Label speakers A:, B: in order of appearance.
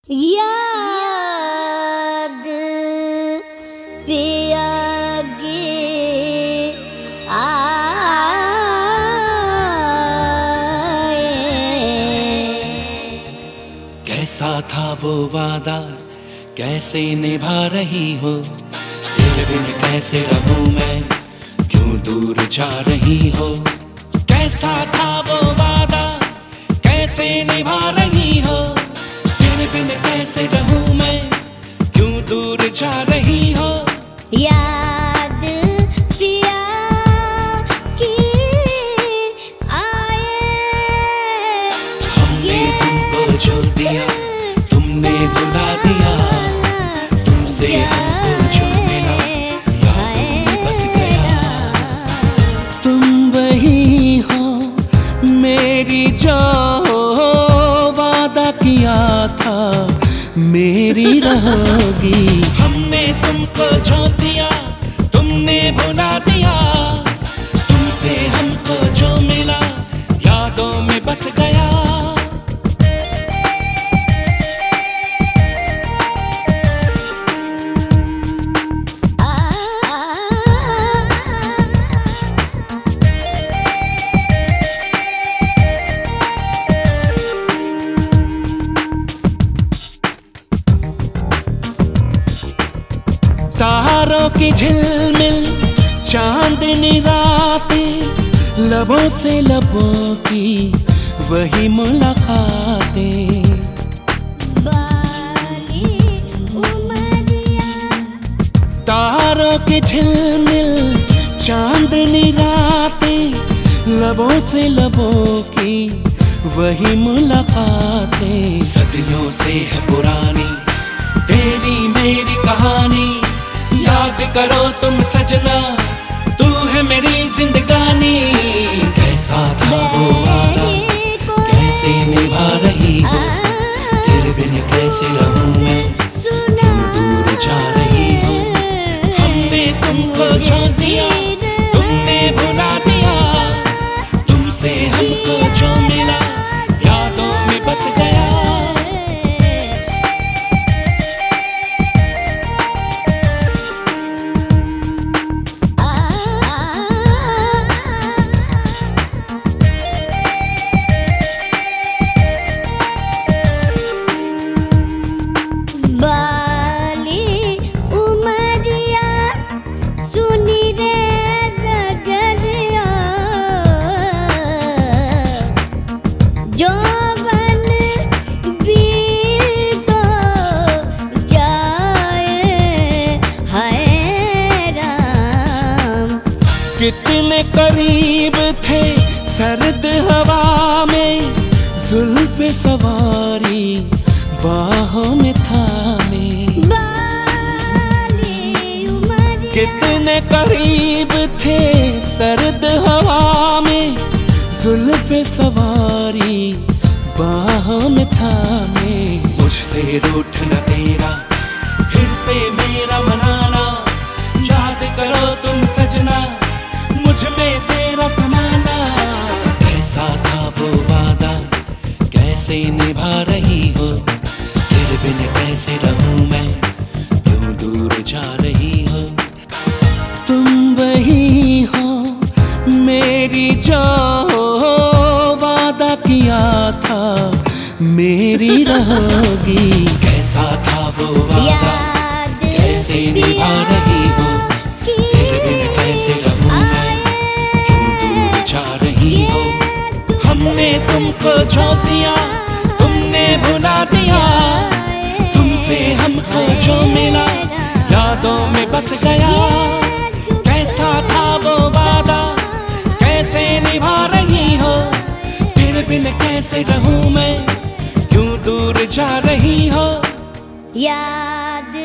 A: याद पिया गे आए।
B: कैसा था वो वादा, कैसे निभा रही हो, तेरे बिन कैसे रहूं मैं, क्यों दूर जा रही हो। कैसा था वो वादा, कैसे निभा रही हो, तेरे बिन कैसे रहूं मैं, क्यों दूर जा रही हो।
A: याद पिया की आए।
B: हमने तुमको जो दिया तुमने भुला दिया, तुमसे हमको जो मिला यादों में बस गया। तुम वही हो मेरी जो वादा किया था मेरी रहोगी। हमने तुमको जो दिया तुमने भुला दिया, तुमसे हमको जो मिला यादों में बस गया। तारों की झिलमिल चांदनी रातें, लबों से लबों की वही मुलाकातें। तारों की झिलमिल चांदनी रातें, लबों से लबों की वही मुलाकातें। सदियों से है पुरानी तेरी मेरी कहानी, याद करो तुम सजना, तू है मेरी जिंदगानी। कैसा था वो वादा, कैसे निभा रही हो, तेरे बिन कैसे रहूं मैं, क्यों दूर जा रही हो। हमने तुमको जो दिया तुमने भुला दिया, तुमसे हमको जो मिला यादों में बस गया। कितने करीब थे सर्द हवा में, जुल्फ़े सवारी बाहों में थामे। कितने करीब थे सर्द हवा में, जुल्फ़े सवारी बाहों में थामे। मुझसे रूठ न तेरा फिर से मेरा मनाना, याद करो तुम सजना, मुझ में तेरा समाना। कैसा था वो वादा, कैसे निभा रही हो, तेरे बिन कैसे रहूं मैं, क्यों दूर जा रही हो। तुम वही हो मेरी जो वादा किया था मेरी रहोगी। कैसा था वो वादा, कैसे निभा रही हो, तेरे बिन कैसे रहूं मैं, जा रही हो। हमने तुमको जो दिया तुमने भुला दिया, तुमसे हमको जो मिला यादों में बस गया। कैसा था वो वादा, कैसे निभा रही हो, तेरे बिन कैसे रहूं मैं, क्यों दूर जा रही हो।
A: याद